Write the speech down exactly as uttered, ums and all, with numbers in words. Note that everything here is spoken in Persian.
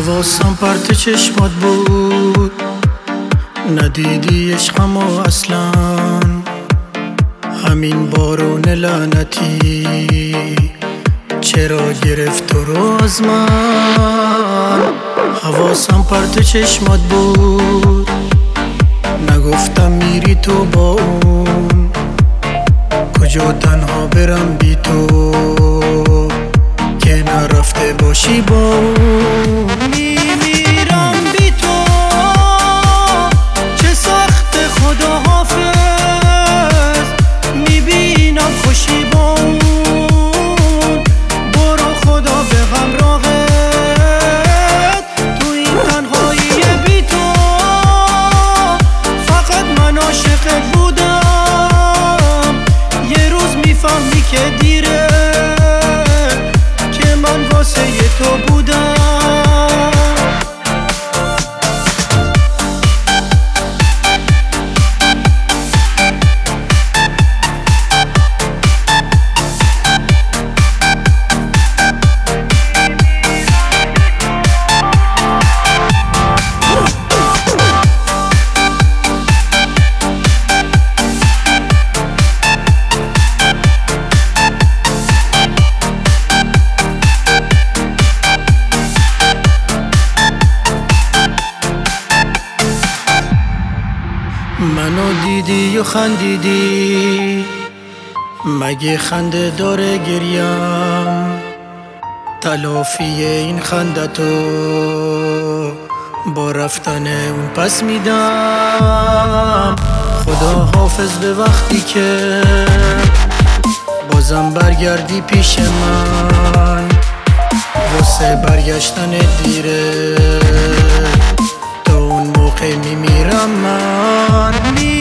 حواسم پرت چشمات بود، ندیدی عشقمو اصلا. همین بارون لعنتی چرا گرفت تو رو از من؟ حواسم پرت چشمات بود، نگفتم میری تو با اون، کجا تنها برم بی تو که نرفته باشی با اون. میمیرم بی تو، چه سخت خدا حافظ، میبینم خوشی با اون. برو خدا به غمراهت، تو این تنهایی بی تو فقط من عاشقت بودم. یه روز میفهمی که دیره که من واسه تو بودم. منو دیدی و خندیدی، مگه خنده داره گریم؟ تلافی این خندتو با رفتن اون پس میدم. خدا حافظ به وقتی که بازم برگردی پیش من، واسه برگشتن دیره تا اون موقع میمیرم من.